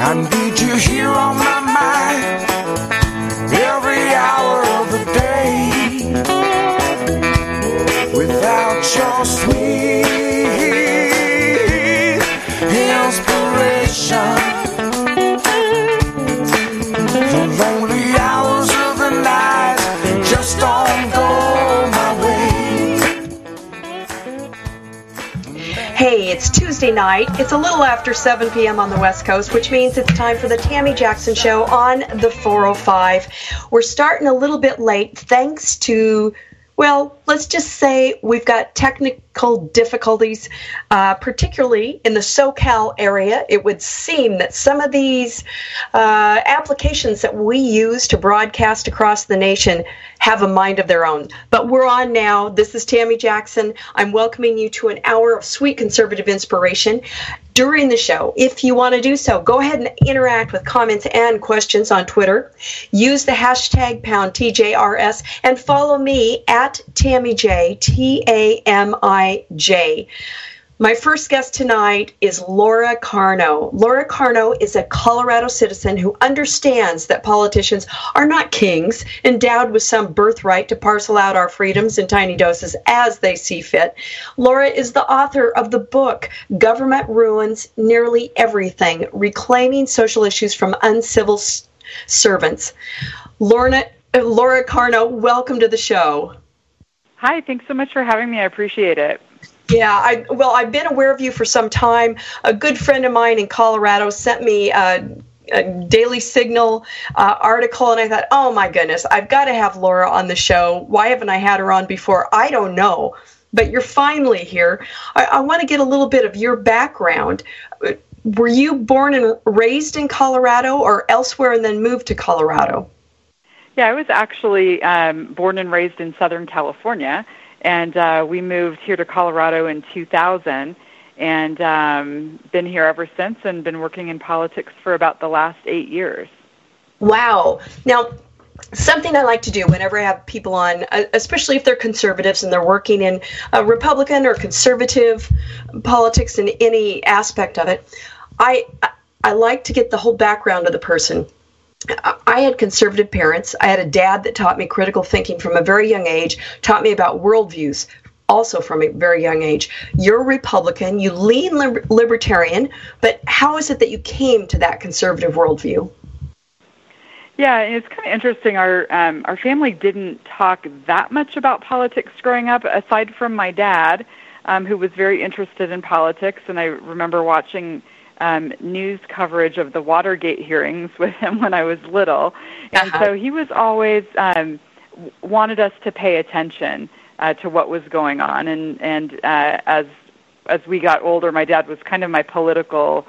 I need you here on my mind every hour of the day. Without your sweet inspiration, the lonely hours of the night just don't go my way. Hey, it's Tuesday night. It's a little after 7 p.m. on the West Coast, which means it's time for the Tammy Jackson Show on the 405. We're starting a little bit late thanks to, well, let's just say we've got technical difficulties, particularly in the SoCal area. It would seem that some of these applications that we use to broadcast across the nation have a mind of their own. But we're on now. This is Tammy Jackson. I'm welcoming you to an hour of sweet conservative inspiration. During the show, if you want to do so, go ahead and interact with comments and questions on Twitter. Use the hashtag #TJRS and follow me at TammyJ, TAMIJ. My first guest tonight is Laura Carno. Laura Carno is a Colorado citizen who understands that politicians are not kings, endowed with some birthright to parcel out our freedoms in tiny doses as they see fit. Laura is the author of the book, Government Ruins Nearly Everything, Reclaiming Social Issues from Uncivil Servants. Laura Carno, welcome to the show. Hi, thanks so much for having me. I appreciate it. Yeah, I've been aware of you for some time. A good friend of mine in Colorado sent me a Daily Signal article, and I thought, oh my goodness, I've got to have Laura on the show. Why haven't I had her on before? I don't know, but you're finally here. I want to get a little bit of your background. Were you born and raised in Colorado or elsewhere and then moved to Colorado? Yeah, I was actually born and raised in Southern California. And we moved here to Colorado in 2000 and been here ever since and been working in politics for about the last 8 years. Wow. Now, something I like to do whenever I have people on, especially if they're conservatives and they're working in Republican or conservative politics in any aspect of it, I like to get the whole background of the person. I had conservative parents. I had a dad that taught me critical thinking from a very young age, taught me about worldviews also from a very young age. You're a Republican, you lean libertarian, but how is it that you came to that conservative worldview? Yeah, it's kind of interesting. Our family didn't talk that much about politics growing up, aside from my dad, who was very interested in politics, and I remember watching news coverage of the Watergate hearings with him when I was little. And so he was always wanted us to pay attention to what was going on. And as we got older, my dad was kind of my political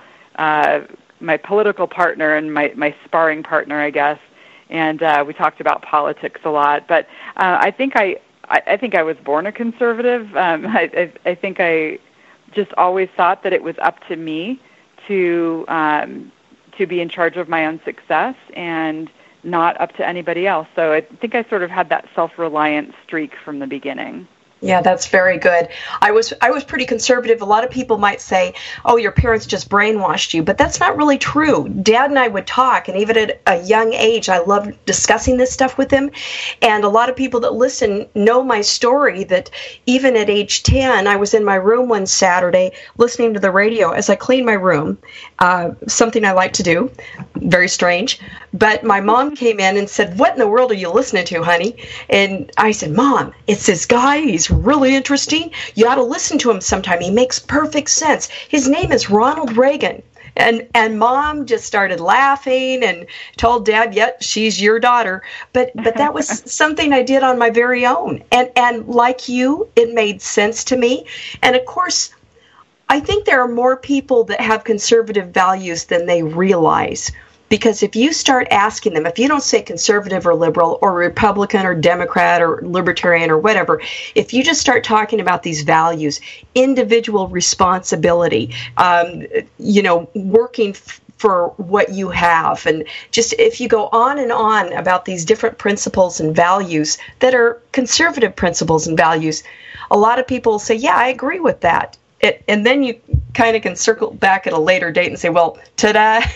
partner and my sparring partner, I guess. And we talked about politics a lot. But I think I was born a conservative. I think I just always thought that it was up to me to be in charge of my own success and not up to anybody else. So I think I sort of had that self-reliant streak from the beginning. Yeah, that's very good. I was pretty conservative. A lot of people might say, oh, your parents just brainwashed you, but that's not really true. Dad and I would talk, and even at a young age, I loved discussing this stuff with him. And a lot of people that listen know my story, that even at age 10, I was in my room one Saturday listening to the radio as I cleaned my room, something I like to do, very strange. But my mom came in and said, what in the world are you listening to, honey? And I said, Mom, it's this guy. He's really interesting. You ought to listen to him sometime. He makes perfect sense. His name is Ronald Reagan. And Mom just started laughing and told Dad, yep, she's your daughter. But that was something I did on my very own. And like you, it made sense to me. And of course, I think there are more people that have conservative values than they realize. Because if you start asking them, if you don't say conservative or liberal or Republican or Democrat or libertarian or whatever, if you just start talking about these values, individual responsibility, working for what you have, and just if you go on and on about these different principles and values that are conservative principles and values, a lot of people say, yeah, I agree with that. And then you kind of can circle back at a later date and say, well, ta-da,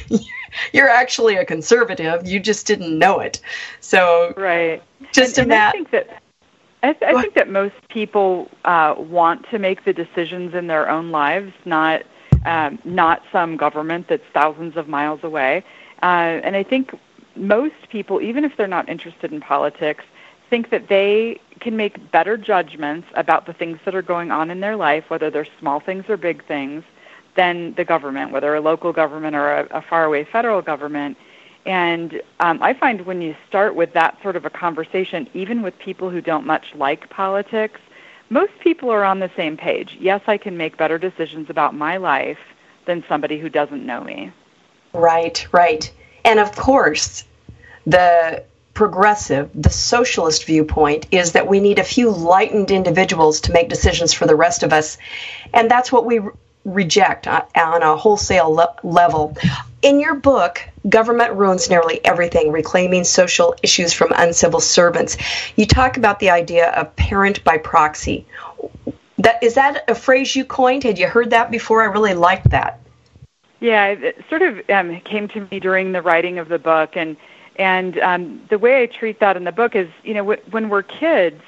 you're actually a conservative. You just didn't know it. So right. Just and I think that I think that most people want to make the decisions in their own lives, not some government that's thousands of miles away. And I think most people, even if they're not interested in politics, think that they can make better judgments about the things that are going on in their life, whether they're small things or big things, than the government, whether a local government or a faraway federal government. And I find when you start with that sort of a conversation, even with people who don't much like politics, most people are on the same page. Yes, I can make better decisions about my life than somebody who doesn't know me. Right, right. And of course, the progressive, the socialist viewpoint is that we need a few lightened individuals to make decisions for the rest of us. And that's what we reject on a wholesale level. In your book, Government Ruins Nearly Everything, Reclaiming Social Issues from Uncivil Servants, you talk about the idea of parent by proxy. Is that a phrase you coined? Had you heard that before? I really liked that. Yeah, it sort of came to me during the writing of the book, and the way I treat that in the book is, when we're kids,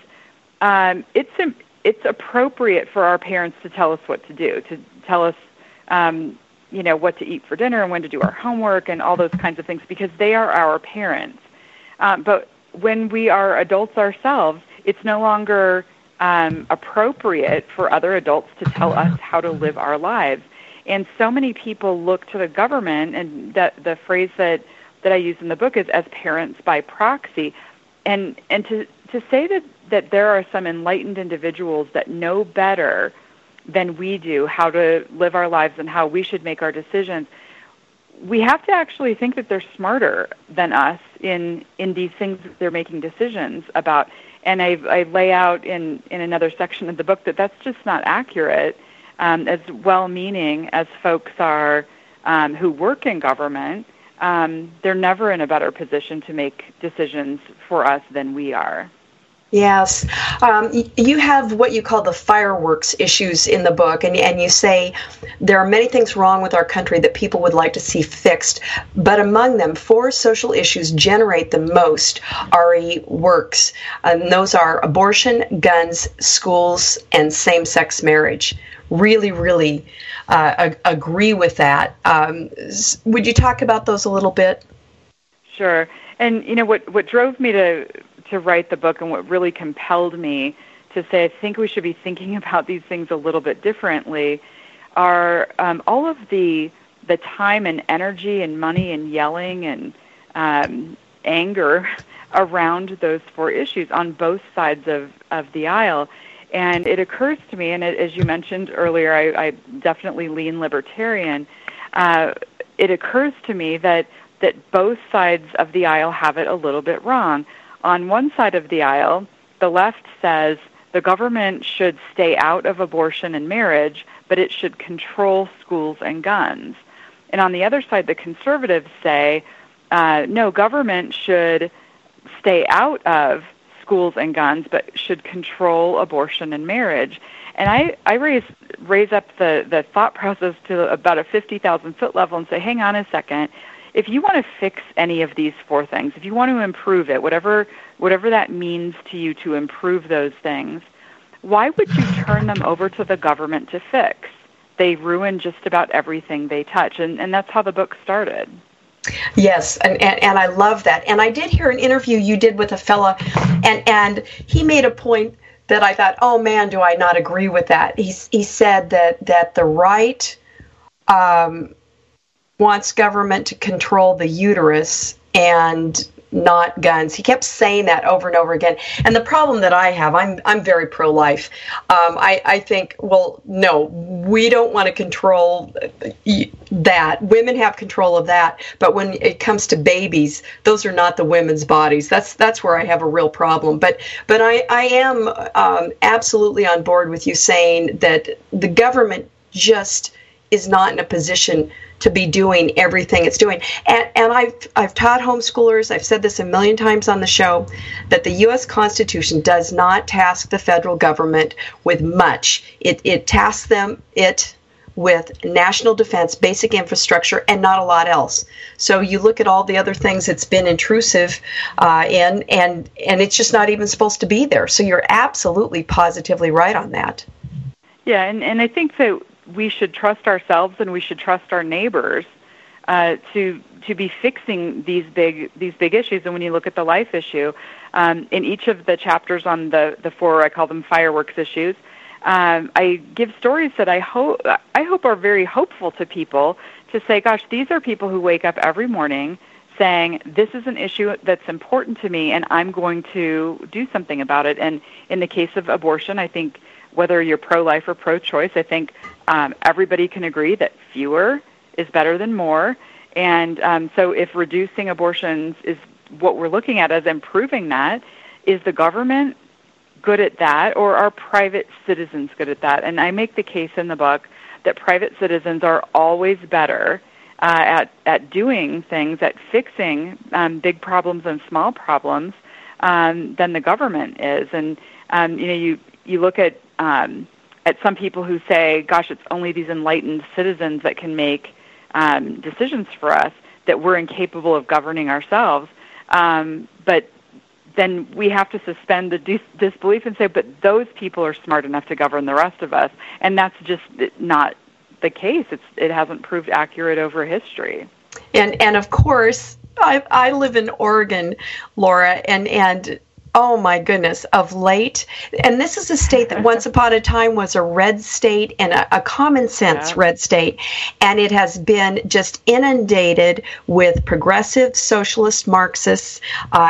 it's appropriate for our parents to tell us what to do, to tell us, what to eat for dinner and when to do our homework and all those kinds of things, because they are our parents. But when we are adults ourselves, it's no longer appropriate for other adults to tell us how to live our lives. And so many people look to the government, and that the phrase that I use in the book is as parents by proxy. And to say that there are some enlightened individuals that know better than we do how to live our lives and how we should make our decisions, we have to actually think that they're smarter than us in these things that they're making decisions about. And I lay out in another section of the book that that's just not accurate. As well-meaning as folks are who work in government, they're never in a better position to make decisions for us than we are. Yes. You have what you call the fireworks issues in the book, and you say there are many things wrong with our country that people would like to see fixed, but among them, 4 social issues generate the most RE works, and those are abortion, guns, schools, and same-sex marriage. Really, really agree with that. Would you talk about those a little bit? Sure. And what drove me to write the book, and what really compelled me to say I think we should be thinking about these things a little bit differently, are all of the time and energy and money and yelling and anger around those 4 issues on both sides of the aisle. And it occurs to me, and as you mentioned earlier, I definitely lean libertarian. It occurs to me that both sides of the aisle have it a little bit wrong. On one side of the aisle, the left says the government should stay out of abortion and marriage, but it should control schools and guns. And on the other side, the conservatives say, no, government should stay out of schools and guns, but should control abortion and marriage. And I raise up the thought process to about a 50,000-foot level and say, hang on a second. If you want to fix any of these 4 things, if you want to improve it, whatever that means to you to improve those things, why would you turn them over to the government to fix? They ruin just about everything they touch, and that's how the book started. Yes, and I love that. And I did hear an interview you did with a fella, and he made a point that I thought, oh man, do I not agree with that. He said that the right wants government to control the uterus and not guns. He kept saying that over and over again. And the problem that I have, I'm very pro-life. I think, well, no, we don't want to control that. Women have control of that. But when it comes to babies, those are not the women's bodies. That's where I have a real problem. But I am absolutely on board with you saying that the government just is not in a position to be doing everything it's doing. And I've taught homeschoolers, I've said this a million times on the show, that the U.S. Constitution does not task the federal government with much. It tasks them with national defense, basic infrastructure, and not a lot else. So you look at all the other things it's been intrusive in, and it's just not even supposed to be there. So you're absolutely positively right on that. Yeah, and I think that we should trust ourselves and we should trust our neighbors to be fixing these big issues. And when you look at the life issue, in each of the chapters on the four, I call them fireworks issues, I give stories that I hope are very hopeful to people, to say, gosh, these are people who wake up every morning saying, this is an issue that's important to me and I'm going to do something about it. And in the case of abortion, I think whether you're pro-life or pro-choice, I think everybody can agree that fewer is better than more. And so if reducing abortions is what we're looking at as improving that, is the government good at that, or are private citizens good at that? And I make the case in the book that private citizens are always better at doing things, at fixing big problems and small problems than the government is. And you look at some people who say, gosh, it's only these enlightened citizens that can make decisions for us, that we're incapable of governing ourselves. But then we have to suspend the disbelief and say, but those people are smart enough to govern the rest of us. And that's just not the case. It hasn't proved accurate over history. And of course, I live in Oregon, Laura, and oh my goodness, of late, and this is a state that once upon a time was a red state and a common sense red state, and it has been just inundated with progressive, socialist, Marxists,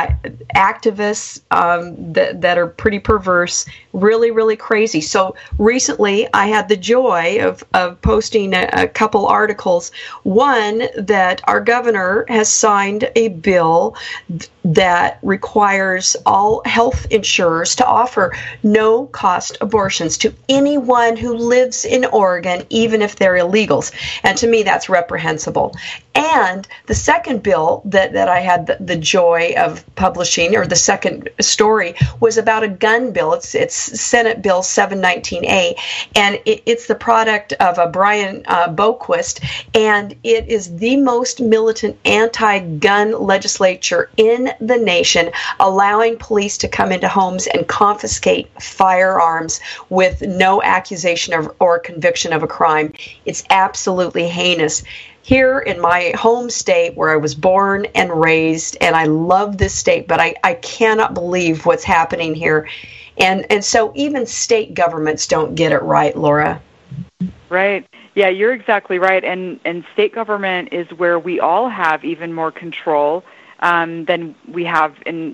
activists that are pretty perverse, really, really crazy. So recently I had the joy of posting a couple articles. One, that our governor has signed a bill that requires all health insurers to offer no-cost abortions to anyone who lives in Oregon, even if they're illegals. And to me, that's reprehensible. And the second bill that I had the joy of publishing, or the second story, was about a gun bill. It's Senate Bill 719A, and it's the product of a Brian Boquist, and it is the most militant anti-gun legislature in the nation, allowing police to come into homes and confiscate firearms with no accusation or conviction of a crime. It's absolutely heinous. Here in my home state where I was born and raised, and I love this state, but I cannot believe what's happening here. And so even state governments don't get it right, Laura. Right. Yeah, you're exactly right. And state government is where we all have even more control than we have in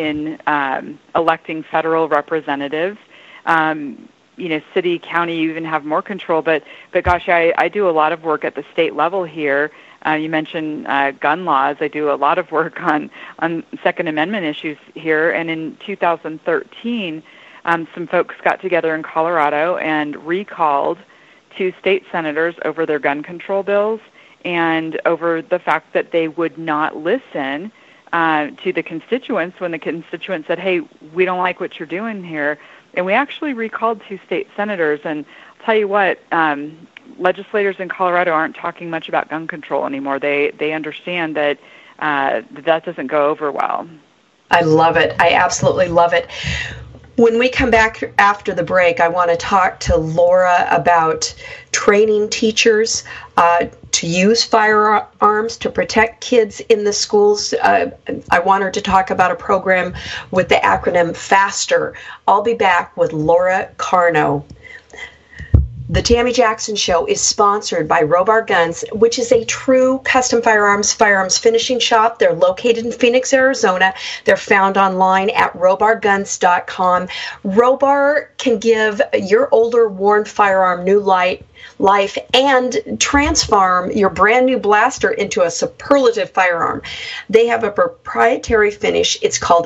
electing federal representatives. City, county, you even have more control. But gosh, I do a lot of work at the state level here. You mentioned gun laws. I do a lot of work on Second Amendment issues here. And in 2013, some folks got together in Colorado and recalled 2 state senators over their gun control bills and over the fact that they would not listen to the constituents when the constituents said, hey, we don't like what you're doing here. And we actually recalled 2 state senators. And I'll tell you what, legislators in Colorado aren't talking much about gun control anymore. They understand that that doesn't go over well. I love it. I absolutely love it. When we come back after the break, I want to talk to Laura about training teachers to use firearms to protect kids in the schools. I want her to talk about a program with the acronym FASTER. I'll be back with Laura Carno. The Tammy Jackson Show is sponsored by Robar Guns, which is a true custom firearms finishing shop. They're located in Phoenix, Arizona. They're found online at robarguns.com. Robar can give your older, worn firearm new life and transform your brand new blaster into a superlative firearm. They have a proprietary finish. It's called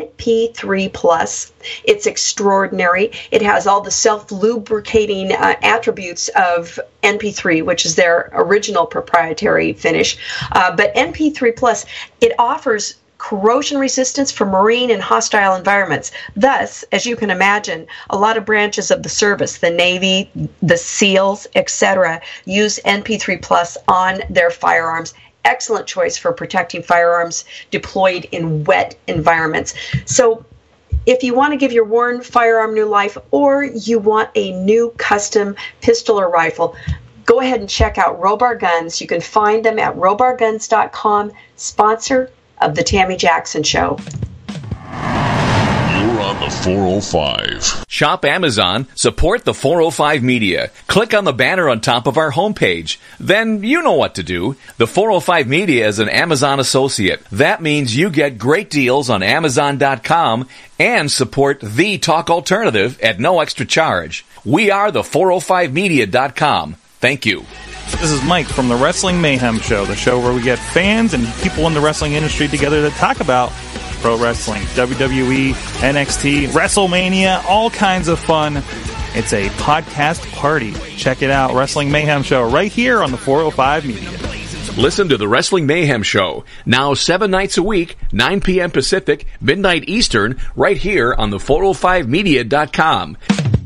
NP3+. It's extraordinary. It has all the self-lubricating attributes of NP3, which is their original proprietary finish. But NP3+, it offers corrosion resistance for marine and hostile environments. Thus, as you can imagine, a lot of branches of the service, the Navy, the SEALs, etc., use NP3 Plus on their firearms. Excellent choice for protecting firearms deployed in wet environments. So if you want to give your worn firearm new life, or you want a new custom pistol or rifle, go ahead and check out Robar Guns. You can find them at robarguns.com, sponsor of the Tammy Jackson Show. You're on the 405. Shop Amazon, support the 405 Media. Click on the banner on top of our homepage. Then you know what to do. The 405 Media is an Amazon associate. That means you get great deals on Amazon.com and support the talk alternative at no extra charge. We are the 405media.com. Thank you. This is Mike from the Wrestling Mayhem Show, the show where we get fans and people in the wrestling industry together to talk about pro wrestling, WWE, NXT, WrestleMania, all kinds of fun. It's a podcast party. Check it out, Wrestling Mayhem Show, right here on the 405 Media. Listen to the Wrestling Mayhem Show, now 7 nights a week, 9 p.m. Pacific, midnight Eastern, right here on the 405media.com.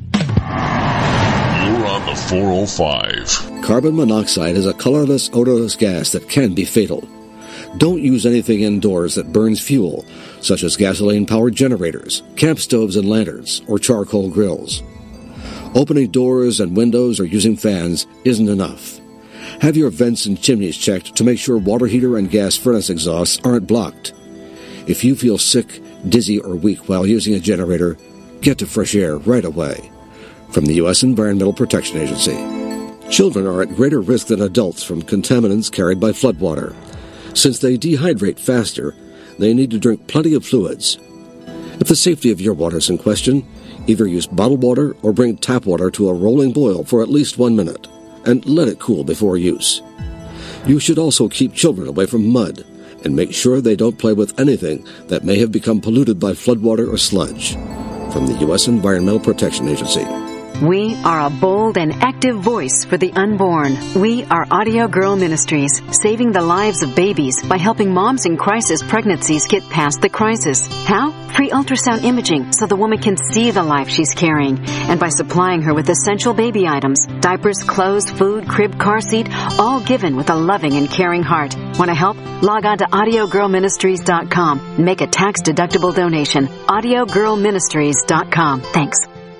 You're on the 405. Carbon monoxide is a colorless, odorless gas that can be fatal. Don't use anything indoors that burns fuel, such as gasoline-powered generators, camp stoves and lanterns, or charcoal grills. Opening doors and windows or using fans isn't enough. Have your vents and chimneys checked to make sure water heater and gas furnace exhausts aren't blocked. If you feel sick, dizzy, or weak while using a generator, get to fresh air right away. From the U.S. Environmental Protection Agency. Children are at greater risk than adults from contaminants carried by floodwater. Since they dehydrate faster, they need to drink plenty of fluids. If the safety of your water is in question, either use bottled water or bring tap water to a rolling boil for at least 1 minute, and let it cool before use. You should also keep children away from mud, and make sure they don't play with anything that may have become polluted by floodwater or sludge. From the U.S. Environmental Protection Agency. We are a bold and active voice for the unborn. We are Audio Girl Ministries, saving the lives of babies by helping moms in crisis pregnancies get past the crisis. How? Free ultrasound imaging so the woman can see the life she's carrying, and by supplying her with essential baby items, diapers, clothes, food, crib, car seat, all given with a loving and caring heart. Want to help? Log on to AudioGirlMinistries.com and make a tax-deductible donation. AudioGirlMinistries.com. Thanks.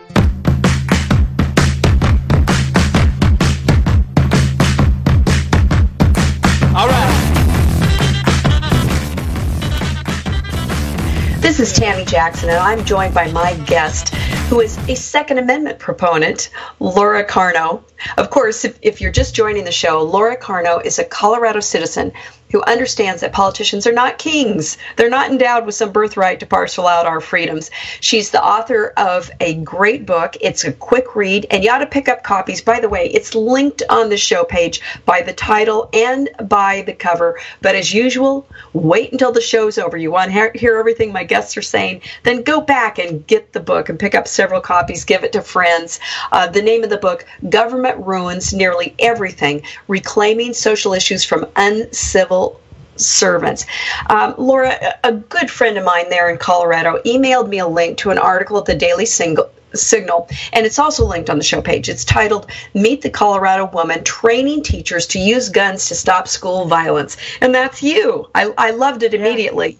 This is Tammy Jackson, and I'm joined by my guest, who is a Second Amendment proponent, Laura Carno. Of course, if you're just joining the show, Laura Carno is a Colorado citizen who understands that politicians are not kings. They're not endowed with some birthright to parcel out our freedoms. She's the author of a great book. It's a quick read, and you ought to pick up copies. By the way, it's linked on the show page by the title and by the cover. But as usual, wait until the show's over. You want to hear everything my guests are saying, then go back and get the book and pick up several copies, give it to friends. The name of the book, Government Ruins Nearly Everything, Reclaiming Social Issues from Uncivil Servants. Laura, a good friend of mine there in Colorado, emailed me a link to an article at the Daily Signal, and it's also linked on the show page. It's titled, Meet the Colorado Woman Training Teachers to Use Guns to Stop School Violence. And that's you. I loved it immediately.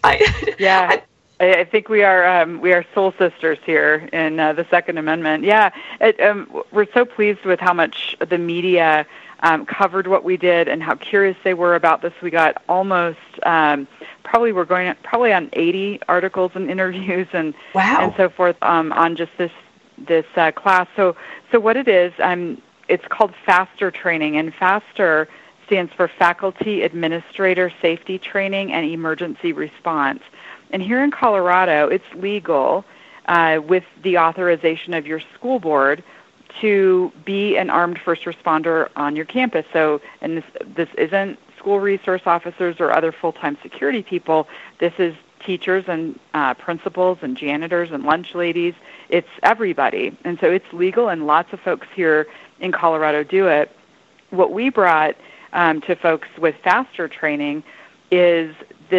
I think we are soul sisters here in the Second Amendment. Yeah, we're so pleased with how much the media covered what we did and how curious they were about this. We got almost probably on 80 articles and interviews and so forth on just this class. So what it is, it's called FASTER training, and FASTER stands for Faculty Administrator Safety Training and Emergency Response. And here in Colorado, it's legal with the authorization of your school board to be an armed first responder on your campus. So, and this isn't school resource officers or other full-time security people. This is teachers and principals and janitors and lunch ladies. It's everybody. And so it's legal, and lots of folks here in Colorado do it. What we brought to folks with FASTER training is this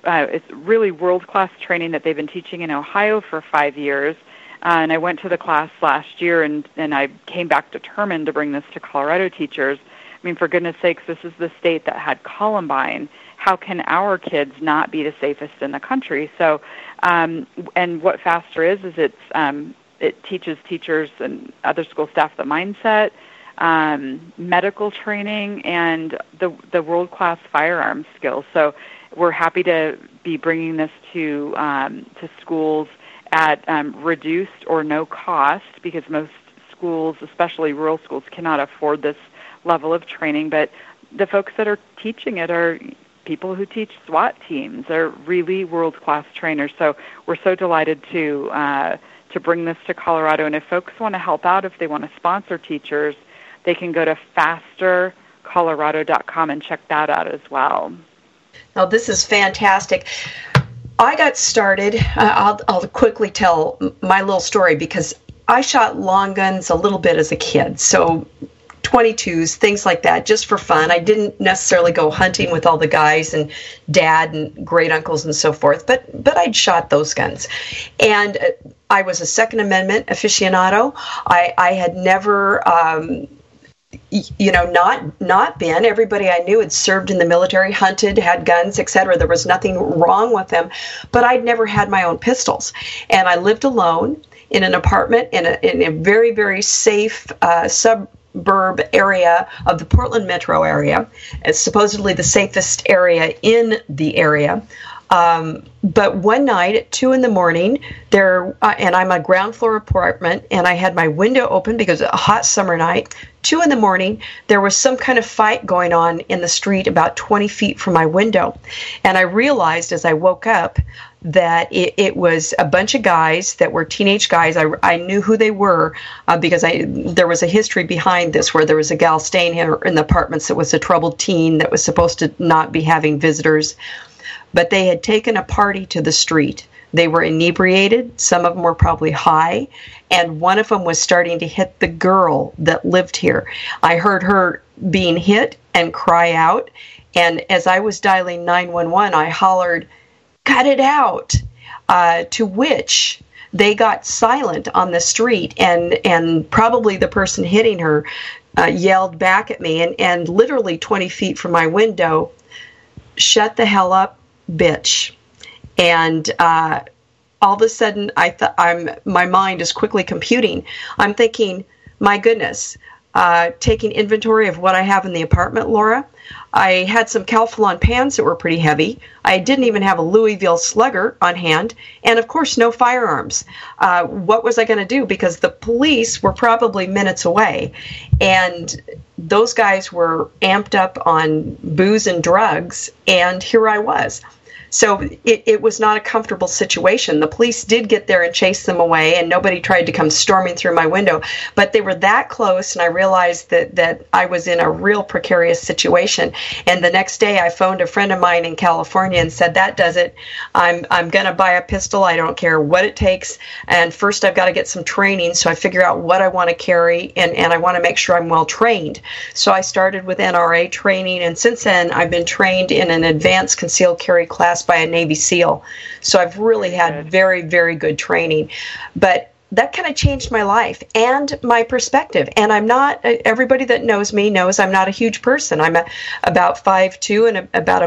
it's really world-class training that they've been teaching in Ohio for 5 years. And I went to the class last year, and I came back determined to bring this to Colorado teachers. I mean, for goodness sakes, this is the state that had Columbine. How can our kids not be the safest in the country? So, and what FASTER is it teaches teachers and other school staff the mindset, medical training, and the world-class firearms skills. So we're happy to be bringing this to schools at reduced or no cost, because most schools, especially rural schools, cannot afford this level of training. But the folks that are teaching it are people who teach SWAT teams. They're really world-class trainers. So we're so delighted to bring this to Colorado. And if folks want to help out, if they want to sponsor teachers, they can go to fastercolorado.com and check that out as well. Now, this is fantastic. I got started, I'll quickly tell my little story, because I shot long guns a little bit as a kid. So 22s, things like that, just for fun. I didn't necessarily go hunting with all the guys and dad and great uncles and so forth, but I'd shot those guns. And I was a Second Amendment aficionado. I had never, not been. Everybody I knew had served in the military, hunted, had guns, etc. There was nothing wrong with them, but I'd never had my own pistols. And I lived alone in an apartment in a very, very safe suburb area of the Portland metro area. It's supposedly the safest area in the area. But one night at 2 a.m, and I'm a ground floor apartment, and I had my window open because it was a hot summer night. 2 a.m, there was some kind of fight going on in the street about 20 feet from my window. And I realized as I woke up that it was a bunch of guys that were teenage guys. I knew who they were because there was a history behind this, where there was a gal staying here in the apartments that was a troubled teen that was supposed to not be having visitors. But they had taken a party to the street. They were inebriated. Some of them were probably high. And one of them was starting to hit the girl that lived here. I heard her being hit and cry out. And as I was dialing 911, I hollered, "Cut it out," to which they got silent on the street. And probably the person hitting her yelled back at me, and literally 20 feet from my window, "Shut the hell up, bitch." And all of a sudden, my mind is quickly computing. I'm thinking, my goodness, taking inventory of what I have in the apartment, Laura. I had some Calphalon pans that were pretty heavy. I didn't even have a Louisville Slugger on hand. And, of course, no firearms. What was I going to do? Because the police were probably minutes away. And those guys were amped up on booze and drugs. And here I was. So it was not a comfortable situation. The police did get there and chase them away, and nobody tried to come storming through my window. But they were that close, and I realized that I was in a real precarious situation. And the next day, I phoned a friend of mine in California and said, "That does it. I'm going to buy a pistol. I don't care what it takes. And first, I've got to get some training, so I figure out what I want to carry, and I want to make sure I'm well trained." So I started with NRA training, and since then, I've been trained in an advanced concealed carry class by a Navy SEAL. So I've really had very, very good training. But that kind of changed my life and my perspective. And I'm not, everybody that knows me knows I'm not a huge person. I'm about 5'2" and about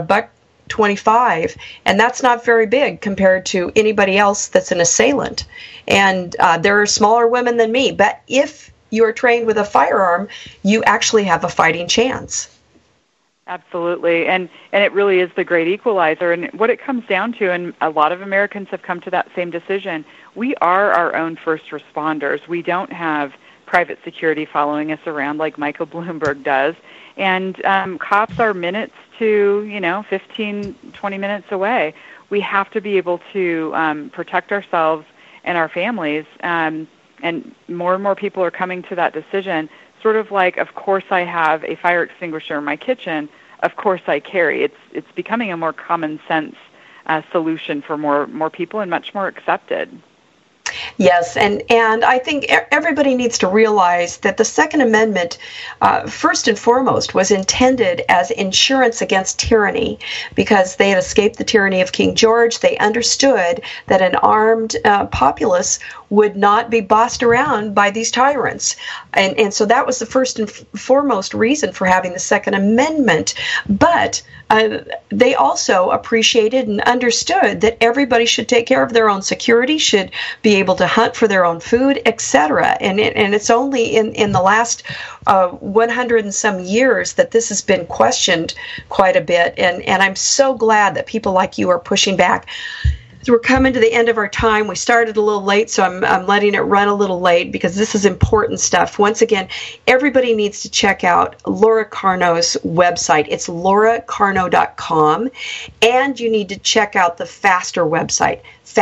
$125, and that's not very big compared to anybody else that's an assailant. And there are smaller women than me. But if you are trained with a firearm, you actually have a fighting chance. Absolutely, and it really is the great equalizer. And what it comes down to, and a lot of Americans have come to that same decision, we are our own first responders. We don't have private security following us around like Michael Bloomberg does. And cops are minutes to, 15, 20 minutes away. We have to be able to protect ourselves and our families. And more and more people are coming to that decision. Sort of like, of course I have a fire extinguisher in my kitchen, of course I carry. It's becoming a more common sense solution for more people and much more accepted. Yes, and I think everybody needs to realize that the Second Amendment, first and foremost, was intended as insurance against tyranny, because they had escaped the tyranny of King George. They understood that an armed populace would not be bossed around by these tyrants. And so that was the first and foremost reason for having the Second Amendment. But they also appreciated and understood that everybody should take care of their own security, should be able to hunt for their own food, etc. And it's only in the last 100 and some years that this has been questioned quite a bit. And I'm so glad that people like you are pushing back. So we're coming to the end of our time. We started a little late, so I'm letting it run a little late because this is important stuff. Once again, everybody needs to check out Laura Carno's website. It's lauracarno.com. And you need to check out the FASTER website,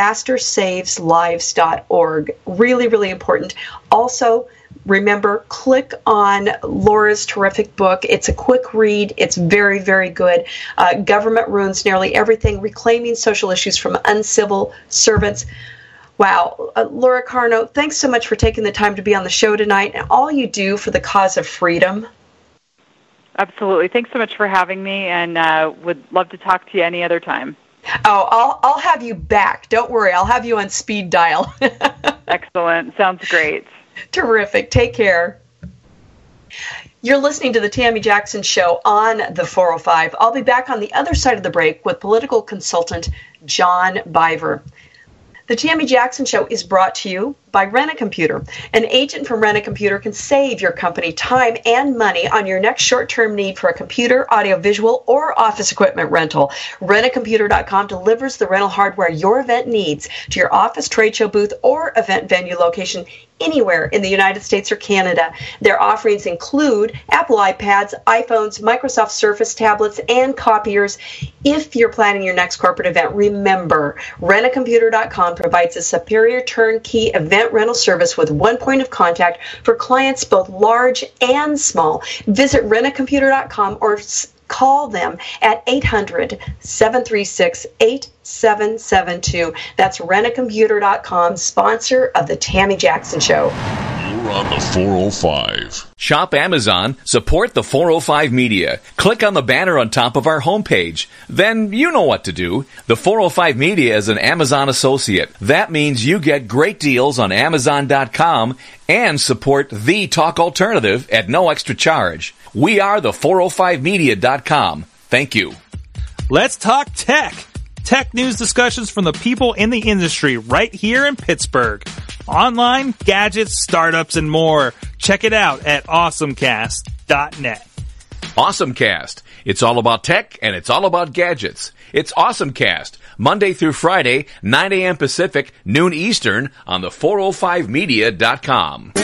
fastersaveslives.org. Really, really important. Also, remember, click on Laura's terrific book. It's a quick read. It's very, very good. Government Ruins Nearly Everything, Reclaiming Social Issues from Uncivil Servants. Wow. Laura Carno, thanks so much for taking the time to be on the show tonight and all you do for the cause of freedom. Absolutely. Thanks so much for having me, and would love to talk to you any other time. Oh, I'll have you back. Don't worry. I'll have you on speed dial. Excellent. Sounds great. Terrific. Take care. You're listening to the Tammy Jackson Show on the 405. I'll be back on the other side of the break with political consultant John Biver. The Tammy Jackson Show is brought to you by Rent-A-Computer. An agent from Rent-A-Computer can save your company time and money on your next short-term need for a computer, audiovisual, or office equipment rental. Rentacomputer.com delivers the rental hardware your event needs to your office, trade show booth, or event venue location anywhere in the United States or Canada. Their offerings include Apple iPads, iPhones, Microsoft Surface tablets, and copiers. If you're planning your next corporate event, remember, Rentacomputer.com provides a superior turnkey event rental service with one point of contact for clients both large and small. Visit Rentacomputer.com or call them at 800-736-8772. That's Rentacomputer.com, sponsor of the Tammy Jackson Show. You're on the 405. Shop Amazon, support the 405 Media. Click on the banner on top of our homepage. Then you know what to do. The 405 Media is an Amazon associate. That means you get great deals on Amazon.com and support the talk alternative at no extra charge. We are the 405media.com. Thank you. Let's talk tech. Tech news discussions from the people in the industry right here in Pittsburgh. Online, gadgets, startups, and more. Check it out at awesomecast.net. Awesomecast. It's all about tech and it's all about gadgets. It's Awesomecast, Monday through Friday, 9 a.m. Pacific, noon Eastern on the 405media.com.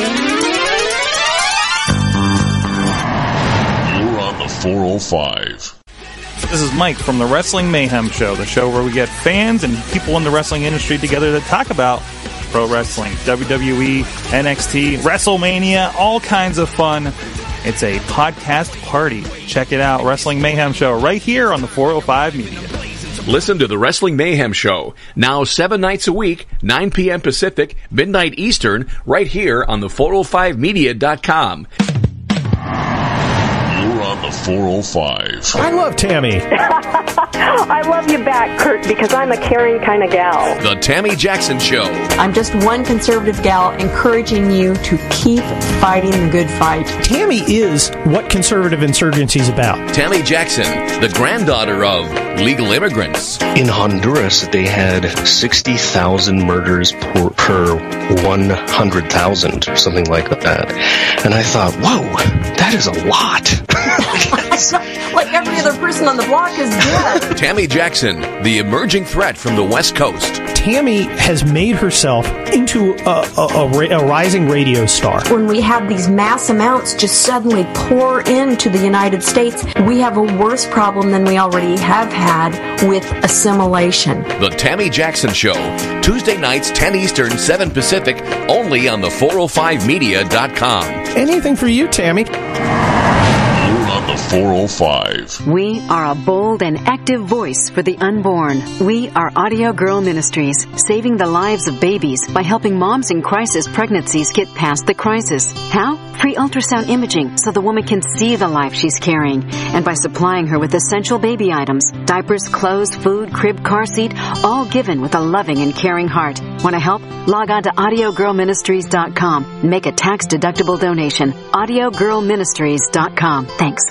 You're on the 405. This is Mike from the Wrestling Mayhem Show, the show where we get fans and people in the wrestling industry together to talk about pro wrestling, WWE, NXT, WrestleMania, all kinds of fun. It's a podcast party. Check it out, Wrestling Mayhem Show, right here on the 405 Media. Listen to the Wrestling Mayhem Show, now 7 nights a week, 9 p.m. Pacific, midnight Eastern, right here on the 405media.com. You're on the 405. I love Tammy. I love you back, Kurt, because I'm a caring kind of gal. The Tammy Jackson Show. I'm just one conservative gal encouraging you to keep fighting the good fight. Tammy is what conservative insurgency is about. Tammy Jackson, the granddaughter of legal immigrants. In Honduras, they had 60,000 murders per 100,000 or something like that. And I thought, whoa, that is a lot. Like every other person on the block is dead. Tammy Jackson, the emerging threat from the West Coast. Tammy has made herself into a rising radio star. When we have these mass amounts just suddenly pour into the United States, we have a worse problem than we already have had with assimilation. The Tammy Jackson Show, Tuesday nights, 10 Eastern, 7 Pacific, only on the 405media.com. Anything for you, Tammy. You're on the 405. We are a bold and active voice for the unborn. We are Audio Girl Ministries, saving the lives of babies by helping moms in crisis pregnancies get past the crisis. How? Free ultrasound imaging so the woman can see the life she's carrying, and by supplying her with essential baby items, diapers, clothes, food, crib, car seat, all given with a loving and caring heart. Want to help? Log on to AudioGirlMinistries.com and make a tax-deductible donation. AudioGirlMinistries.com. Thanks.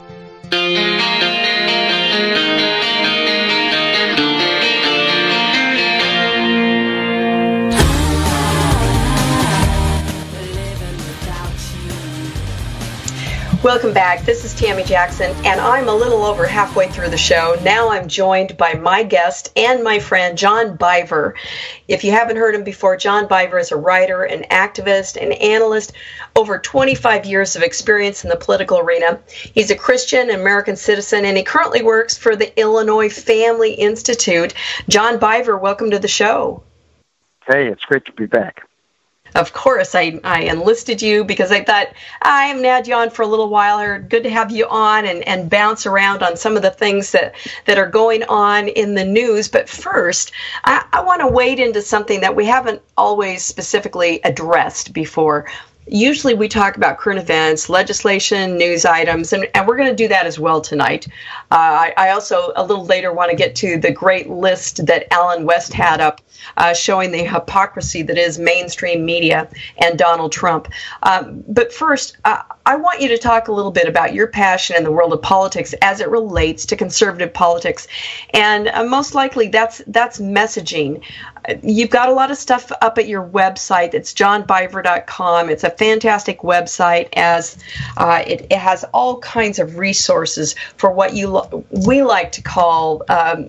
Welcome back. This is Tammy Jackson, and I'm a little over halfway through the show. Now I'm joined by my guest and my friend, John Biver. If you haven't heard him before, John Biver is a writer, an activist, an analyst, over 25 years of experience in the political arena. He's a Christian American citizen, and he currently works for the Illinois Family Institute. John Biver, welcome to the show. Hey, it's great to be back. Of course, I enlisted you because I thought, I haven't had you on for a little while here. Good to have you on and bounce around on some of the things that are going on in the news. But first, I want to wade into something that we haven't always specifically addressed before. Usually we talk about current events, legislation, news items, and we're going to do that as well tonight. I also, a little later, want to get to the great list that Alan West had up showing the hypocrisy that is mainstream media and Donald Trump. But first, I want you to talk a little bit about your passion in the world of politics as it relates to conservative politics. And most likely that's messaging. You've got a lot of stuff up at your website. It's johnbiver.com. It's a fantastic website as it has all kinds of resources for what we like to call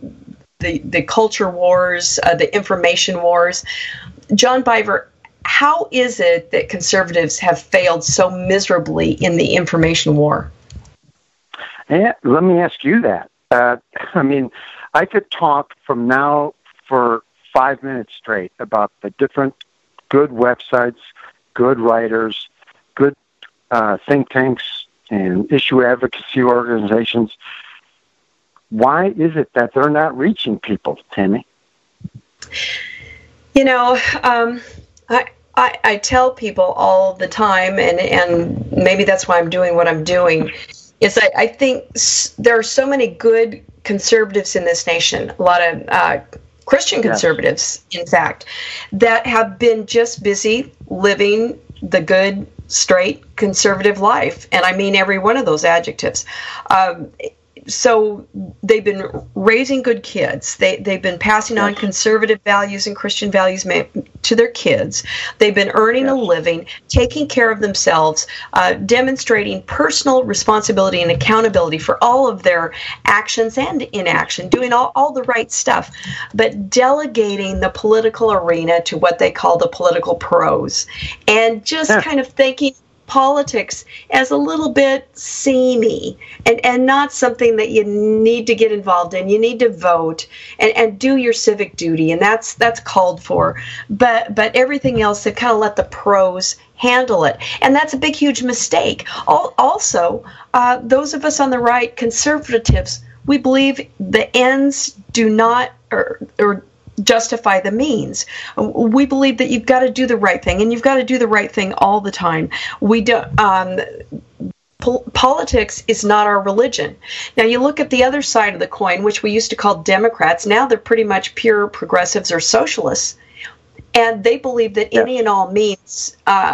the culture wars, the information wars. John Biver, how is it that conservatives have failed so miserably in the information war? Yeah, let me ask you that. I mean, I could talk from now for 5 minutes straight about the different good websites, good writers, good think tanks, and issue advocacy organizations. Why is it that they're not reaching people, Tammy? You know, I tell people all the time, and maybe that's why I'm doing what I'm doing, is I think there are so many good conservatives in this nation, a lot of Christian conservatives, in fact, that have been just busy living the good, straight, conservative life. And I mean every one of those adjectives. So they've been raising good kids. They've been passing on conservative values and Christian values to their kids. They've been earning a living, taking care of themselves, demonstrating personal responsibility and accountability for all of their actions and inaction, doing all the right stuff, but delegating the political arena to what they call the political pros, and just kind of thinking politics as a little bit samey and not something that you need to get involved in. You need to vote and do your civic duty, and that's called for. But everything else, they've kind of let the pros handle it, and that's a big, huge mistake. Also, those of us on the right, conservatives, we believe the ends do not or justify the means. We believe that you've got to do the right thing, and you've got to do the right thing all the time. We don't. Politics is not our religion. Now, you look at the other side of the coin, which we used to call Democrats. Now they're pretty much pure progressives or socialists, and they believe that any and all means,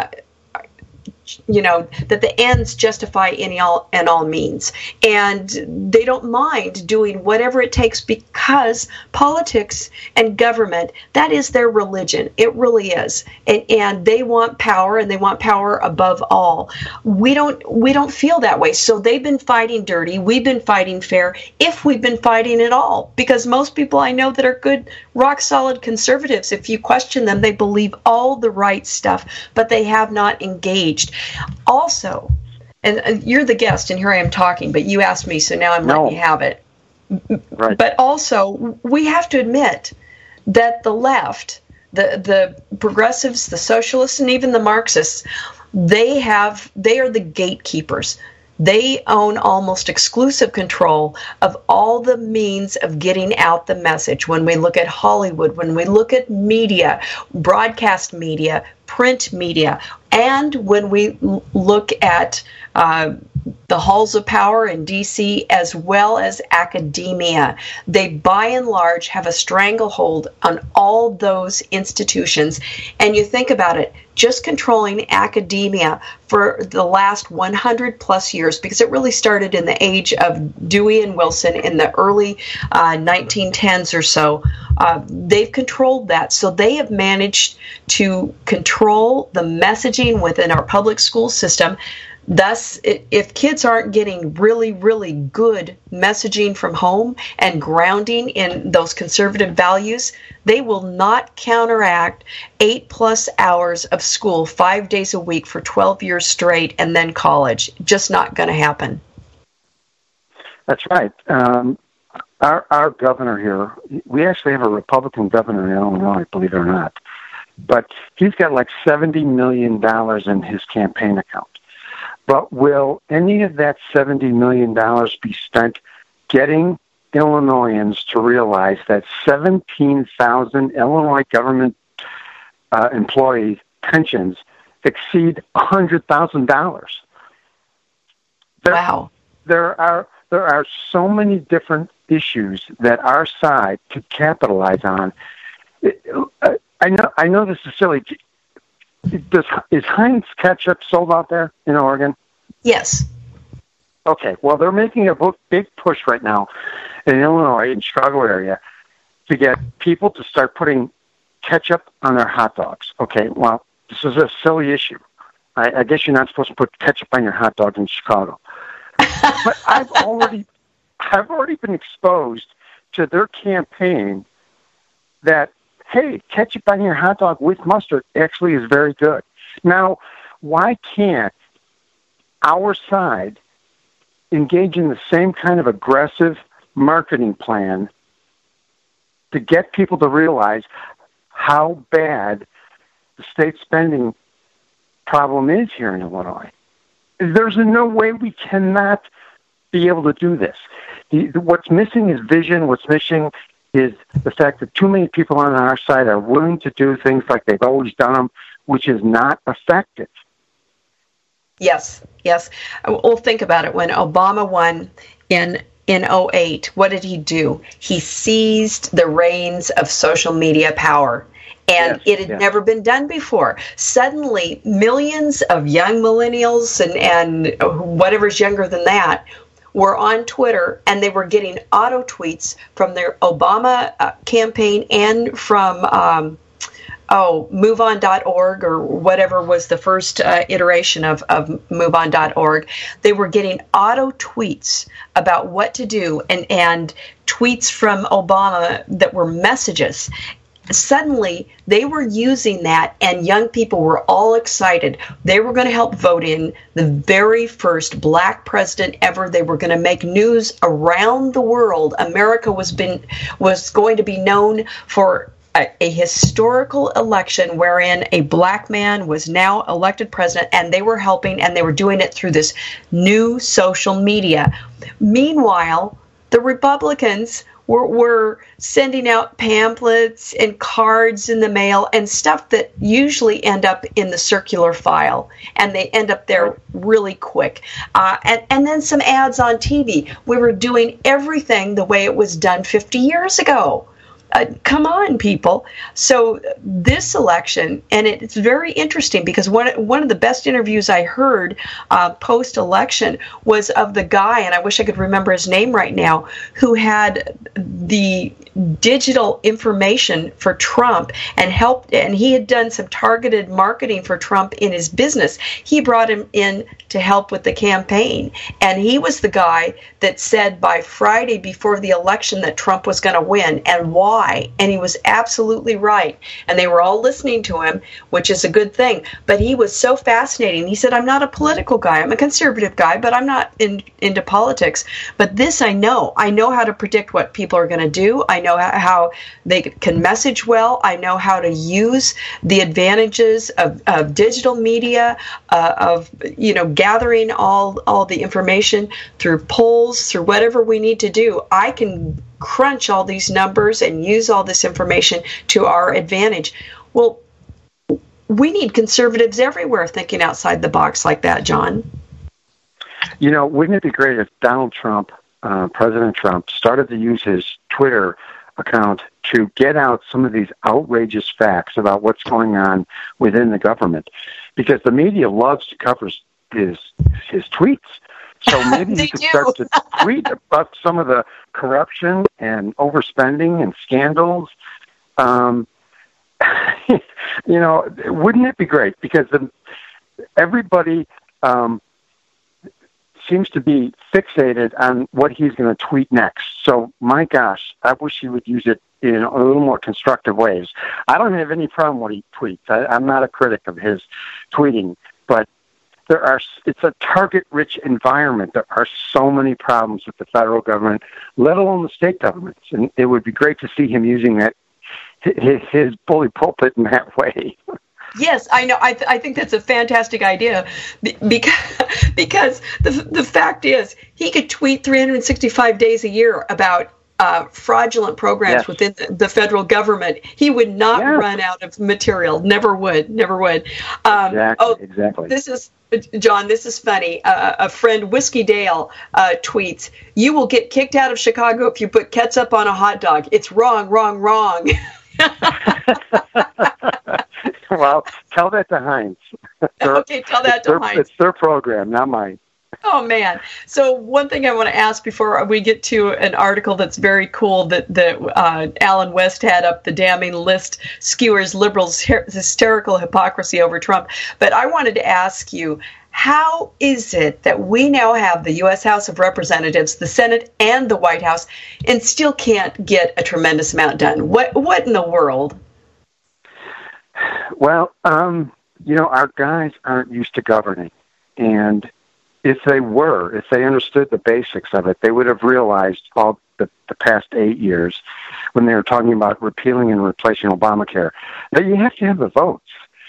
that the ends justify any and all means. And they don't mind doing whatever it takes because politics and government, that is their religion. It really is. And they want power, and they want power above all. We don't feel that way. So they've been fighting dirty. We've been fighting fair, if we've been fighting at all. Because most people I know that are good, rock solid conservatives, if you question them, they believe all the right stuff, but they have not engaged. Also, and you're the guest, and here I am talking, but you asked me, so now I'm letting you have it. Right. But also, we have to admit that the left, the progressives, the socialists, and even the Marxists, they are the gatekeepers. They own almost exclusive control of all the means of getting out the message. When we look at Hollywood, when we look at media, broadcast media, print media, and when we look at the halls of power in D.C. as well as academia, they by and large have a stranglehold on all those institutions. And you think about it, just controlling academia for the last 100 plus years, because it really started in the age of Dewey and Wilson in the early 1910s or so. They've controlled that. So they have managed to control the messaging within our public school system. Thus, if kids aren't getting really, really good messaging from home and grounding in those conservative values, they will not counteract 8+ hours of school 5 days a week for 12 years straight and then college. Just not going to happen. That's right. Our governor here, we actually have a Republican governor in Illinois, believe it or not, but he's got like $70 million in his campaign account. But will any of that $70 million be spent getting Illinoisans to realize that 17,000 Illinois government employee pensions exceed $100,000? Wow. There are so many different issues that our side could capitalize on. I know this is silly. Is Heinz ketchup sold out there in Oregon? Yes. Okay. Well, they're making a big push right now in Illinois, in Chicago area, to get people to start putting ketchup on their hot dogs. Okay. Well, this is a silly issue. I guess you're not supposed to put ketchup on your hot dog in Chicago. But I've already been exposed to their campaign that, hey, ketchup on your hot dog with mustard actually is very good. Now, why can't our side engage in the same kind of aggressive marketing plan to get people to realize how bad the state spending problem is here in Illinois? There's no way we cannot be able to do this. What's missing is vision. What's missing is the fact that too many people on our side are willing to do things like they've always done them, which is not effective. Yes. Well, think about it. When Obama won in 2008, what did he do? He seized the reins of social media power. And it had never been done before. Suddenly, millions of young millennials and whatever's younger than that were on Twitter, and they were getting auto tweets from their Obama campaign and from MoveOn.org or whatever was the first iteration of MoveOn.org. They were getting auto tweets about what to do and tweets from Obama that were messages. Suddenly, they were using that, and young people were all excited. They were going to help vote in the very first black president ever. They were going to make news around the world. America was going to be known for a historical election wherein a black man was now elected president, and they were helping, and they were doing it through this new social media. Meanwhile, the Republicans were sending out pamphlets and cards in the mail and stuff that usually end up in the circular file, and they end up there really quick. And then some ads on TV. We were doing everything the way it was done 50 years ago. Come on, people. So this election, and it's very interesting because one of the best interviews I heard post-election was of the guy, and I wish I could remember his name right now, who had the digital information for Trump and helped, and he had done some targeted marketing for Trump in his business. He brought him in to help with the campaign, and he was the guy that said by Friday before the election that Trump was going to win, and why. And he was absolutely right, and they were all listening to him, which is a good thing. But he was so fascinating. He said, I'm not a political guy, I'm a conservative guy, but I'm not into politics. But this I know how to predict what people are going to do. I know how they can message well. I know how to use the advantages of digital media, of gathering all the information through polls, through whatever we need to do. I can crunch all these numbers and use all this information to our advantage. Well, we need conservatives everywhere thinking outside the box like that, John. Wouldn't it be great if Donald Trump, President Trump, started to use his Twitter account to get out some of these outrageous facts about what's going on within the government? Because the media loves to cover his tweets. So maybe he could start to tweet about some of the corruption and overspending and scandals. Wouldn't it be great? Because everybody seems to be fixated on what he's going to tweet next. So, my gosh, I wish he would use it in a little more constructive ways. I don't have any problem with what he tweets. I'm not a critic of his tweeting, but it's a target-rich environment. There are so many problems with the federal government, let alone the state governments, and it would be great to see him using his bully pulpit in that way. Yes, I know. I think that's a fantastic idea because the fact is he could tweet 365 days a year about fraudulent programs within the federal government. He would not run out of material. Never would. Exactly. This is John. This is funny. A friend, Whiskey Dale, tweets, "You will get kicked out of Chicago if you put ketchup on a hot dog. It's wrong, wrong, wrong." Well, tell that to Heinz. Okay, tell that to Heinz. It's their program, not mine. Oh, man. So one thing I want to ask before we get to an article that's very cool that Alan West had up, the damning list skewers liberals' hysterical hypocrisy over Trump. But I wanted to ask you, how is it that we now have the U.S. House of Representatives, the Senate, and the White House, and still can't get a tremendous amount done? What in the world? Well, our guys aren't used to governing. And if they understood the basics of it, they would have realized all the past 8 years when they were talking about repealing and replacing Obamacare, that you have to have the votes.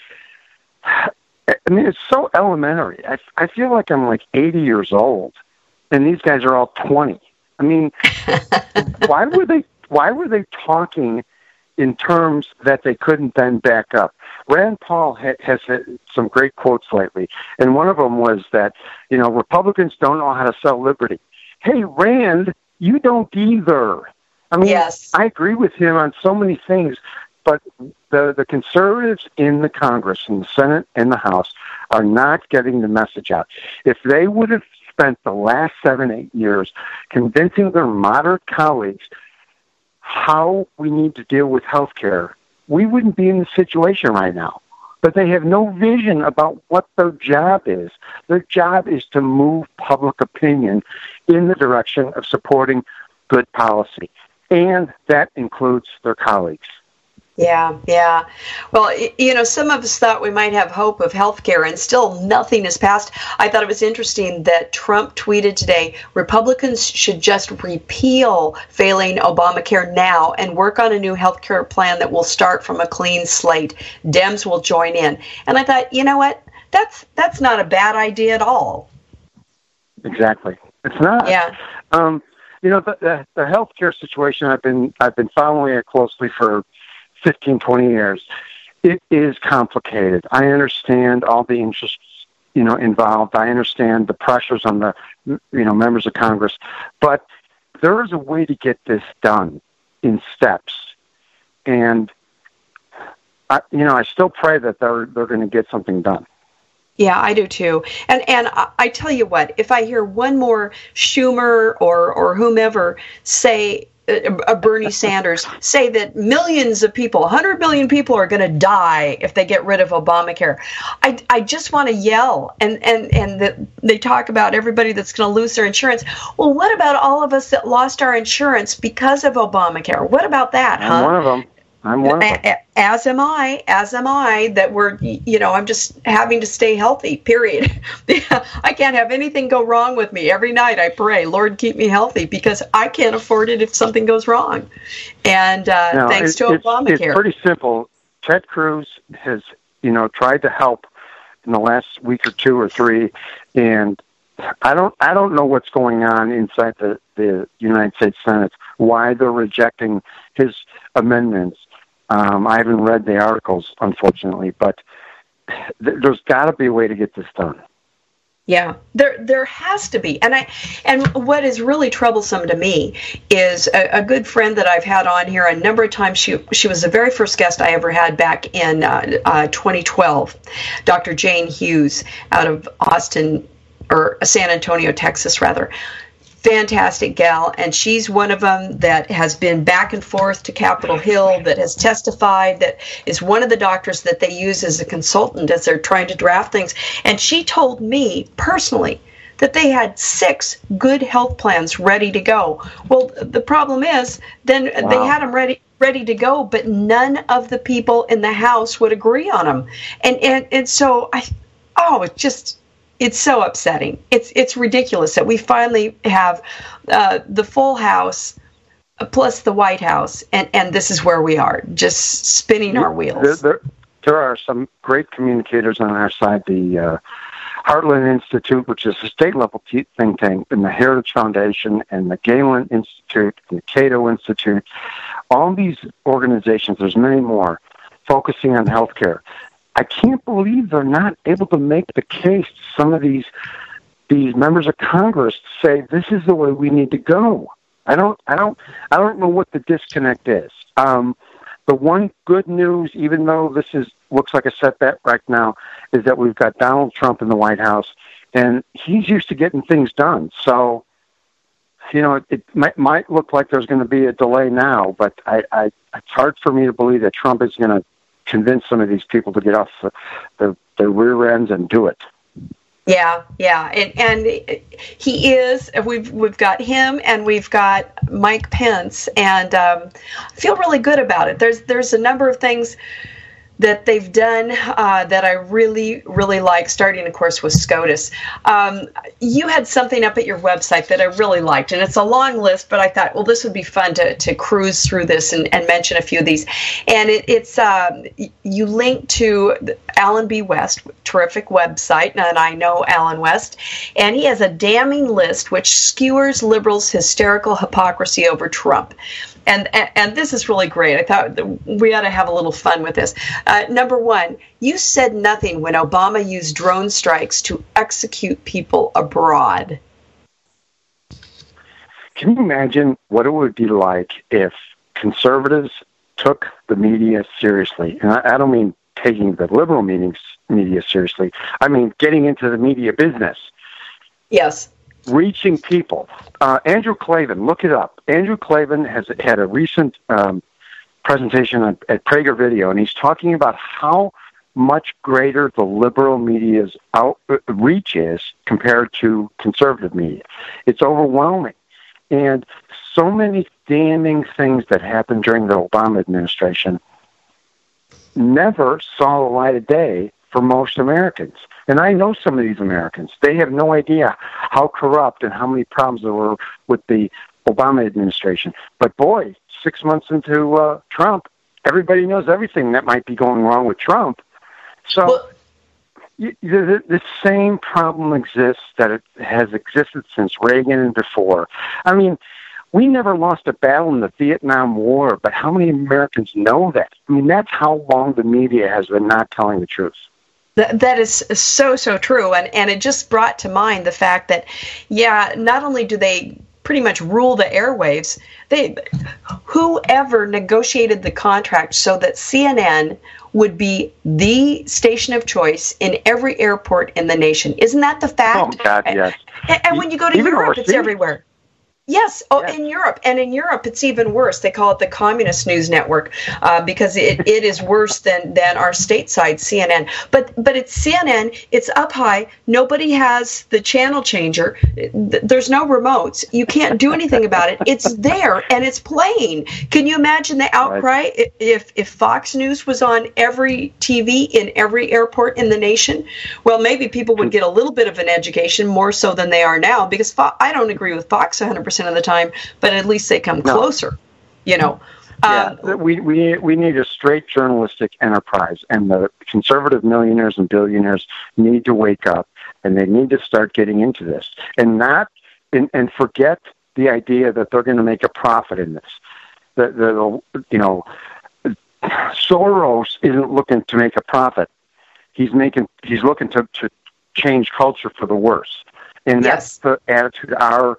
I mean, it's so elementary. I feel like I'm like 80 years old, and these guys are all 20. I mean, why were they talking in terms that they couldn't then back up? Rand Paul has had some great quotes lately, and one of them was that, Republicans don't know how to sell liberty. Hey, Rand, you don't either. I mean, yes. I agree with him on so many things, but the conservatives in the Congress, in the Senate, and the House are not getting the message out. If they would have spent the last 7-8 years convincing their moderate colleagues how we need to deal with health care, we wouldn't be in the situation right now. But they have no vision about what their job is. Their job is to move public opinion in the direction of supporting good policy. And that includes their colleagues. Yeah. Well, some of us thought we might have hope of health care, and still nothing has passed. I thought it was interesting that Trump tweeted today, Republicans should just repeal failing Obamacare now and work on a new health care plan that will start from a clean slate. Dems will join in. And I thought, you know what? That's not a bad idea at all. Exactly. It's not. Yeah. The health care situation, I've been following it closely for 15, 20 years. It is complicated. I understand all the interests, involved. I understand the pressures on the, members of Congress. But there is a way to get this done in steps. And, I still pray that they're going to get something done. Yeah, I do too. And I tell you what, if I hear one more Schumer or whomever say, Bernie Sanders, say that millions of people, 100 million people are going to die if they get rid of Obamacare, I just want to yell. And they talk about everybody that's going to lose their insurance. Well, what about all of us that lost our insurance because of Obamacare? What about that, huh? I'm one of them. I'm one of them. As am I. That we're, I'm just having to stay healthy, period. I can't have anything go wrong with me. Every night I pray, Lord, keep me healthy, because I can't afford it if something goes wrong. And thanks to Obamacare. It's pretty simple. Ted Cruz has, tried to help in the last week or two or three, and I don't know what's going on inside the United States Senate, why they're rejecting his amendments. I haven't read the articles, unfortunately, but there's got to be a way to get this done. Yeah, there has to be. And what is really troublesome to me is a good friend that I've had on here a number of times. She was the very first guest I ever had back in 2012, Dr. Jane Hughes out of Austin, or San Antonio, Texas, rather. Fantastic gal, and she's one of them that has been back and forth to Capitol Hill, that has testified, that is one of the doctors that they use as a consultant as they're trying to draft things. And she told me personally that they had 6 good health plans ready to go. Well, the problem is, then they had them ready to go, but none of the people in the House would agree on them. And so it's so upsetting. It's ridiculous that we finally have the full House plus the White House, and this is where we are, just spinning our wheels. There are some great communicators on our side. The Heartland Institute, which is a state-level think tank, and the Heritage Foundation, and the Galen Institute, and the Cato Institute. All these organizations, there's many more, focusing on healthcare. I can't believe they're not able to make the case to some of these members of Congress to say this is the way we need to go. I don't know what the disconnect is. The one good news, even though this looks like a setback right now, is that we've got Donald Trump in the White House, and he's used to getting things done. So, it might look like there's going to be a delay now, but it's hard for me to believe that Trump is going to convince some of these people to get off their rear ends and do it. Yeah, and he is. We've got him, and we've got Mike Pence, and I feel really good about it. There's a number of things that they've done that I really, really like, starting, of course, with SCOTUS. You had something up at your website that I really liked, and it's a long list, but I thought, well, this would be fun to cruise through this and mention a few of these. And it's you link to Alan B. West, terrific website, and I know Alan West, and he has a damning list which skewers liberals' hysterical hypocrisy over Trump. And this is really great. I thought we ought to have a little fun with this. Number 1, you said nothing when Obama used drone strikes to execute people abroad. Can you imagine what it would be like if conservatives took the media seriously? And I don't mean taking the liberal media seriously. I mean getting into the media business. Yes. Reaching people. Andrew Klavan, look it up. Andrew Klavan has had a recent presentation at Prager Video, and he's talking about how much greater the liberal media's reach is compared to conservative media. It's overwhelming. And so many damning things that happened during the Obama administration never saw the light of day for most Americans. And I know some of these Americans. They have no idea how corrupt and how many problems there were with the Obama administration. But boy, 6 months into Trump, everybody knows everything that might be going wrong with Trump. So the same problem exists that it has existed since Reagan and before. I mean, we never lost a battle in the Vietnam War, but how many Americans know that? I mean, that's how long the media has been not telling the truth. That is so true, and it just brought to mind the fact that, not only do they pretty much rule the airwaves, whoever negotiated the contract so that CNN would be the station of choice in every airport in the nation. Isn't that the fact? Oh, God, yes. And when you go to Europe, it's everywhere. Yes. Oh, in Europe. And in Europe, it's even worse. They call it the Communist News Network because it is worse than our stateside CNN. But it's CNN. It's up high. Nobody has the channel changer. There's no remotes. You can't do anything about it. It's there, and it's playing. Can you imagine the outcry if Fox News was on every TV in every airport in the nation? Well, maybe people would get a little bit of an education, more so than they are now, because I don't agree with Fox 100% of the time, but at least they come closer, you know. We need a straight journalistic enterprise, and the conservative millionaires and billionaires need to wake up, and they need to start getting into this, and forget the idea that they're going to make a profit in this. Soros isn't looking to make a profit. He's looking to change culture for the worse, and that's the attitude our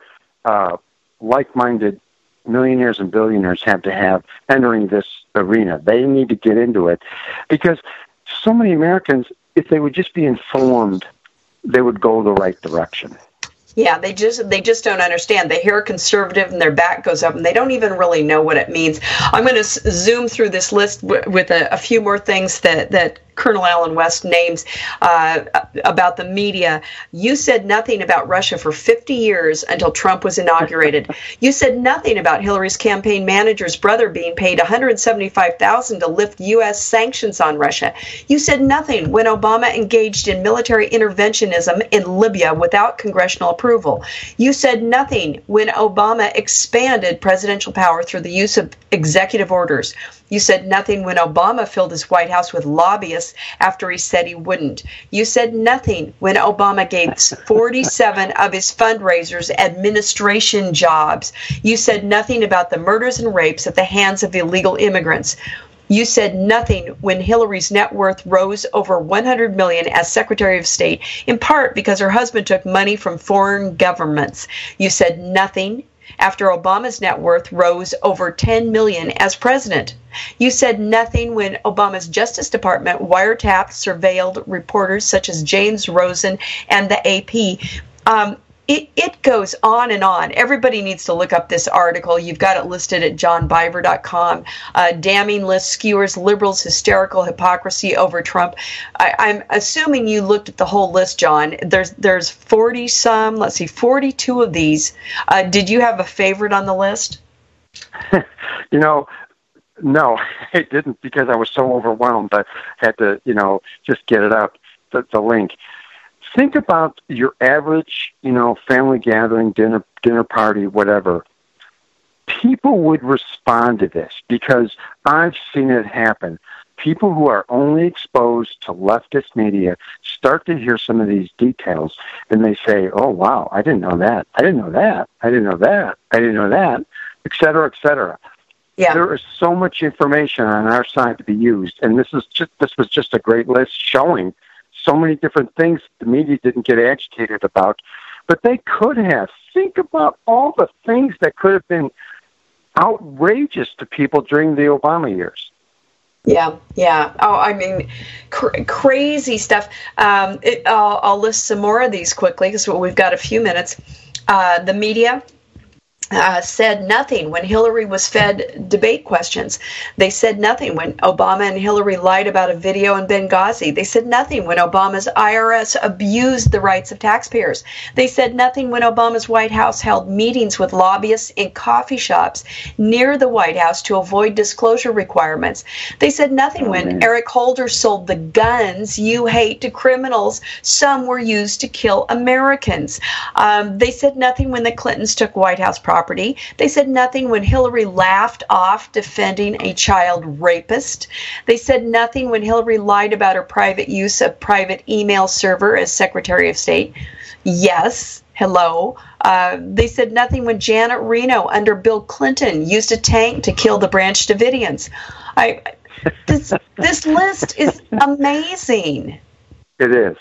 like-minded millionaires and billionaires have to have entering this arena. They need to get into it, because so many Americans, if they would just be informed, they would go the right direction. Yeah, they just don't understand. They hear conservative and their back goes up, and they don't even really know what it means. I'm going to zoom through this list with a few more things that Colonel Allen West names about the media. You said nothing about Russia for 50 years until Trump was inaugurated. You said nothing about Hillary's campaign manager's brother being paid $175,000 to lift U.S. sanctions on Russia. You said nothing when Obama engaged in military interventionism in Libya without congressional approval. You said nothing when Obama expanded presidential power through the use of executive orders. You said nothing when Obama filled his White House with lobbyists after he said he wouldn't. You said nothing when Obama gave 47 of his fundraisers administration jobs. You said nothing about the murders and rapes at the hands of illegal immigrants. You said nothing when Hillary's net worth rose over $100 million as Secretary of State, in part because her husband took money from foreign governments. You said nothing after Obama's net worth rose over $10 million as president. You said nothing when Obama's Justice Department wiretapped, surveilled reporters such as James Rosen and the AP. It goes on and on. Everybody needs to look up this article. You've got it listed at johnbiver.com. Damning list skewers liberals' hysterical hypocrisy over Trump. I'm assuming you looked at the whole list, John. There's 40-some, 42 of these. Did you have a favorite on the list? No, I didn't, because I was so overwhelmed. I had to, just get it up, the link. Think about your average, family gathering, dinner party, whatever. People would respond to this, because I've seen it happen. People who are only exposed to leftist media start to hear some of these details, and they say, oh, wow, I didn't know that. I didn't know that. I didn't know that. I didn't know that, et cetera, et cetera. Yeah. There is so much information on our side to be used, and this was just a great list showing so many different things the media didn't get agitated about, but they could have. Think about all the things that could have been outrageous to people during the Obama years. Yeah. Oh, I mean, crazy stuff. I'll list some more of these quickly because we've got a few minutes. The media said nothing when Hillary was fed debate questions. They said nothing when Obama and Hillary lied about a video in Benghazi. They said nothing when Obama's IRS abused the rights of taxpayers. They said nothing when Obama's White House held meetings with lobbyists in coffee shops near the White House to avoid disclosure requirements. They said nothing when Eric Holder sold the guns you hate to criminals. Some were used to kill Americans. They said nothing when the Clintons took White House property. They said nothing when Hillary laughed off defending a child rapist. They said nothing when Hillary lied about her private use of private email server as Secretary of State. Yes, hello. They said nothing when Janet Reno under Bill Clinton used a tank to kill the Branch Davidians. This list is amazing. It is.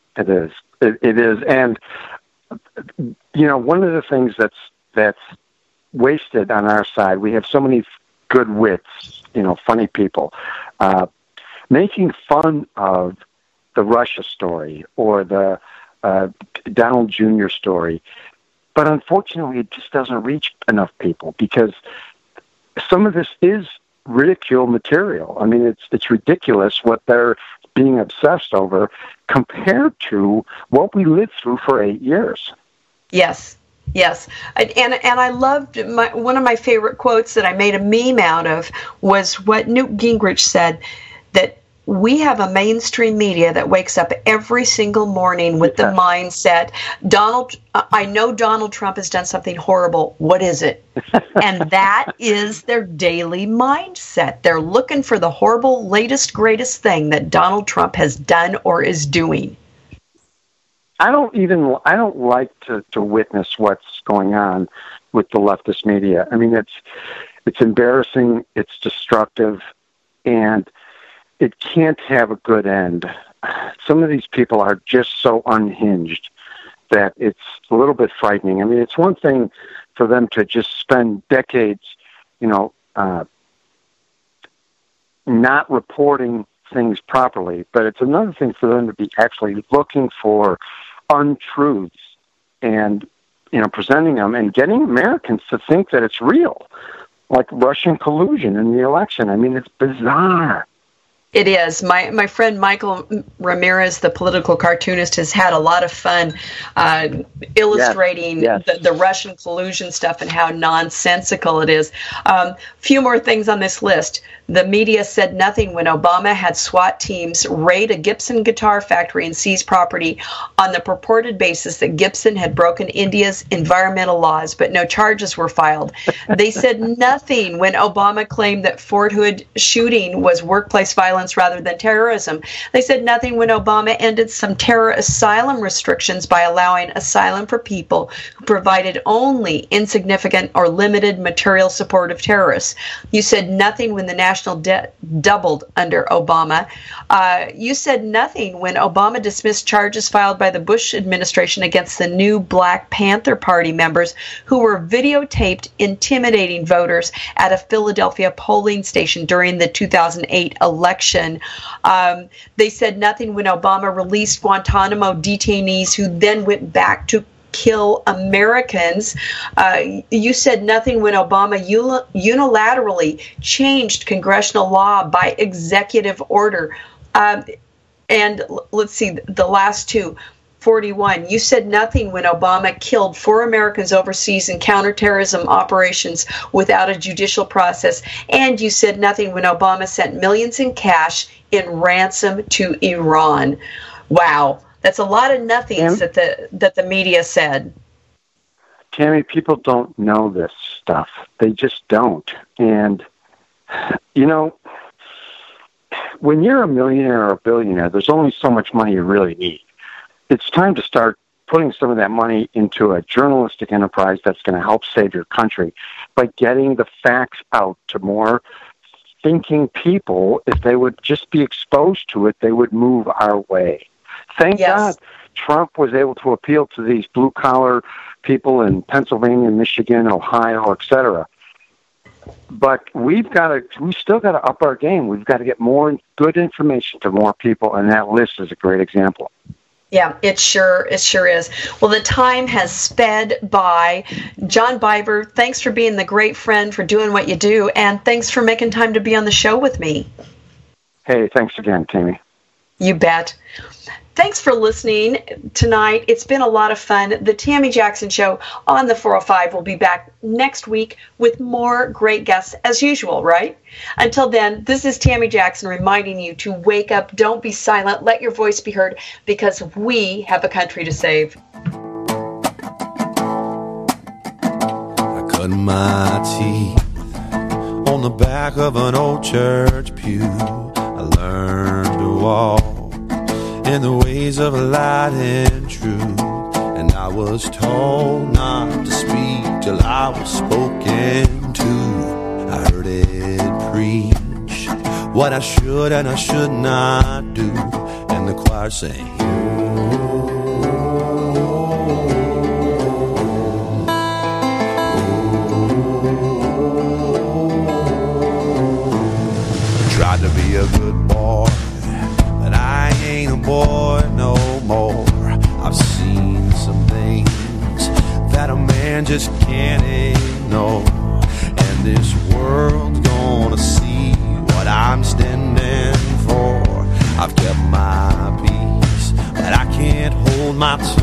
And, one of the things that's wasted on our side, we have so many good wits, funny people, making fun of the Russia story or the Donald Jr. story. But unfortunately, it just doesn't reach enough people because some of this is ridicule material. I mean, it's ridiculous what they're being obsessed over compared to what we lived through for 8 years. Yes. And I loved one of my favorite quotes that I made a meme out of was what Newt Gingrich said, that we have a mainstream media that wakes up every single morning with the mindset, I know Donald Trump has done something horrible. What is it? And that is their daily mindset. They're looking for the horrible, latest, greatest thing that Donald Trump has done or is doing. I don't like to witness what's going on with the leftist media. I mean, it's embarrassing, it's destructive, and it can't have a good end. Some of these people are just so unhinged that it's a little bit frightening. I mean, it's one thing for them to just spend decades, not reporting things properly, but it's another thing for them to be actually looking for untruths and, presenting them and getting Americans to think that it's real, like Russian collusion in the election. I mean, it's bizarre. It is. My friend Michael Ramirez, the political cartoonist, has had a lot of fun illustrating the Russian collusion stuff and how nonsensical it is. Few more things on this list. The media said nothing when Obama had SWAT teams raid a Gibson guitar factory and seize property on the purported basis that Gibson had broken India's environmental laws, but no charges were filed. They said nothing when Obama claimed that Fort Hood shooting was workplace violence rather than terrorism. They said nothing when Obama ended some terror asylum restrictions by allowing asylum for people who provided only insignificant or limited material support of terrorists. You said nothing when the national debt doubled under Obama. You said nothing when Obama dismissed charges filed by the Bush administration against the new Black Panther Party members who were videotaped intimidating voters at a Philadelphia polling station during the 2008 election. They said nothing when Obama released Guantanamo detainees who then went back to kill Americans. You said nothing when Obama unilaterally changed congressional law by executive order. And let's see, the last two. 41. You said nothing when Obama killed 4 Americans overseas in counterterrorism operations without a judicial process. And you said nothing when Obama sent millions in cash in ransom to Iran. Wow. That's a lot of nothings that the media said. Tammy, people don't know this stuff. They just don't. And, when you're a millionaire or a billionaire, there's only so much money you really need. It's time to start putting some of that money into a journalistic enterprise that's going to help save your country by getting the facts out to more thinking people. If they would just be exposed to it, they would move our way. Thank God Trump was able to appeal to these blue-collar people in Pennsylvania, Michigan, Ohio, etc. But we still got to up our game. We've got to get more good information to more people, and that list is a great example. Yeah, it sure is. Well, the time has sped by. John Biver, thanks for being the great friend, for doing what you do, and thanks for making time to be on the show with me. Hey, thanks again, Tammy. You bet. Thanks for listening tonight. It's been a lot of fun. The Tammy Jackson Show on the 405 will be back next week with more great guests as usual, right? Until then, this is Tammy Jackson reminding you to wake up, don't be silent, let your voice be heard, because we have a country to save. I cut my teeth on the back of an old church pew. I learned to walk in the ways of light and truth, and I was told not to speak till I was spoken to. I heard it preach what I should and I should not do, and the choir sang, tried to be a good boy, but I ain't a boy no more. I've seen some things that a man just can't ignore. And this world's gonna see what I'm standing for. I've kept my peace, but I can't hold my tongue.